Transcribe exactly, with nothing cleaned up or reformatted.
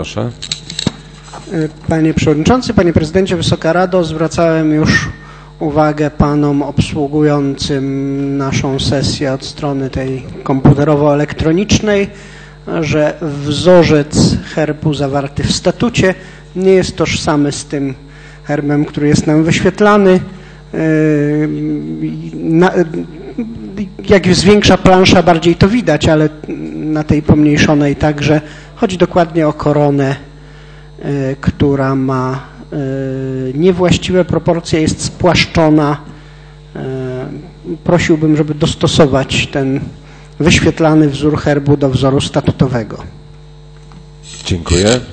proszę. Panie Przewodniczący, Panie Prezydencie, Wysoka Rado, zwracałem już uwagę Panom obsługującym naszą sesję od strony tej komputerowo-elektronicznej, że wzorzec herbu zawarty w statucie nie jest tożsamy z tym herbem, który jest nam wyświetlany. Jak jest większa plansza, bardziej to widać, ale na tej pomniejszonej także chodzi dokładnie o koronę, która ma niewłaściwe proporcje, jest spłaszczona. Prosiłbym, żeby dostosować ten wyświetlany wzór herbu do wzoru statutowego. Dziękuję.